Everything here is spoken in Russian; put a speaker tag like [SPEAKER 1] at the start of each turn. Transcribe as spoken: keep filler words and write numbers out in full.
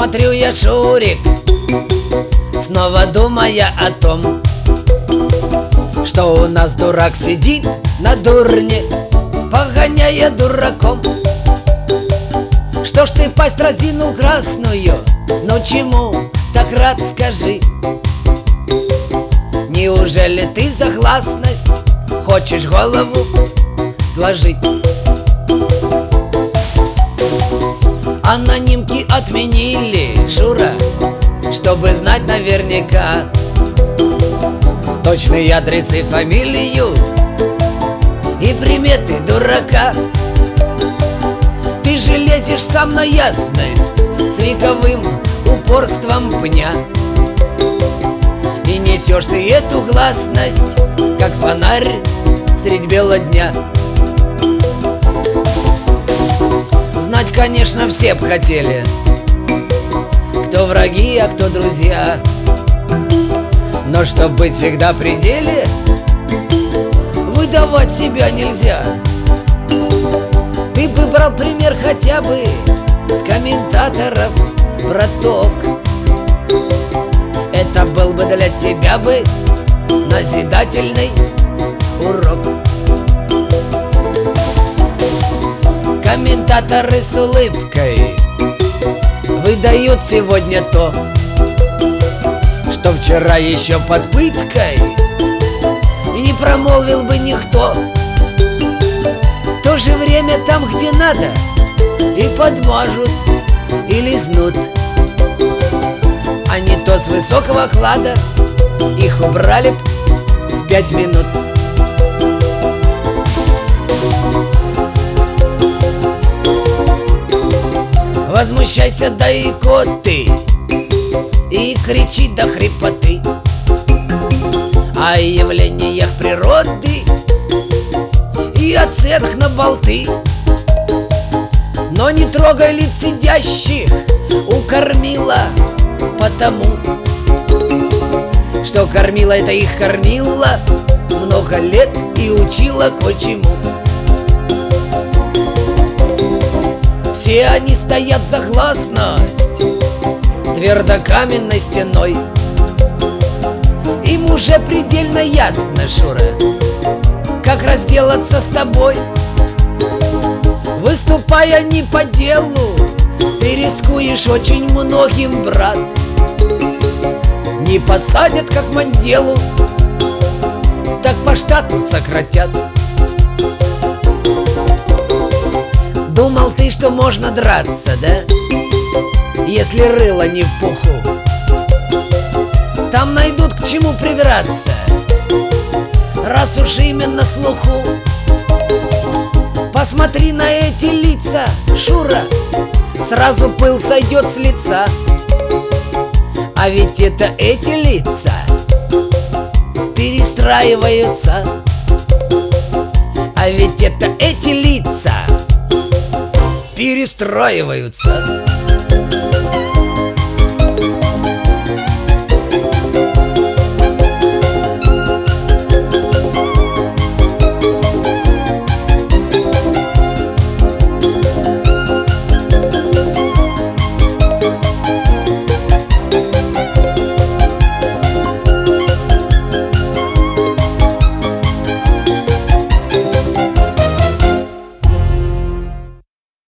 [SPEAKER 1] смотрю я, Шурик, снова думая о том, что у нас дурак сидит на дурне, погоняя дураком. Что ж ты пасть разинул красную? Ну чему так рад, скажи? Неужели ты за гласность хочешь голову сложить? Анонимки отменили, Шура, чтобы знать наверняка точный адрес и фамилию и приметы дурака. Ты же лезешь сам на ясность с вековым упорством пня, и несешь ты эту гласность, как фонарь средь бела дня. Знать, конечно, все б хотели, кто враги, а кто друзья, но чтоб быть всегда в пределе, выдавать себя нельзя. Ты бы брал пример хотя бы с комментаторов, браток. Это был бы для тебя бы назидательный урок. Комментаторы с улыбкой выдают сегодня то, что вчера еще под пыткой и не промолвил бы никто. В то же время там, где надо, и подмажут, и лизнут, а не то с высокого клада их убрали б в пять минут. Возмущайся до икоты и кричи до хрипоты о явлениях природы и о ценах на болты, но не трогай лиц сидящих у кормила, потому что кормила это их кормила много лет и учила кое-чему. Все они стоят за гласность твердокаменной стеной. Им уже предельно ясно, Шура, как разделаться с тобой. Выступая не по делу, ты рискуешь очень многим, брат. Не посадят, как Манделу, так по штату сократят. Думал ты, что можно драться, да? Если рыло не в пуху, там найдут к чему придраться, раз уж именно слуху. Посмотри на эти лица, Шура, сразу пыл сойдет с лица. А ведь это эти лица перестраиваются. А ведь это эти лица перестраиваются.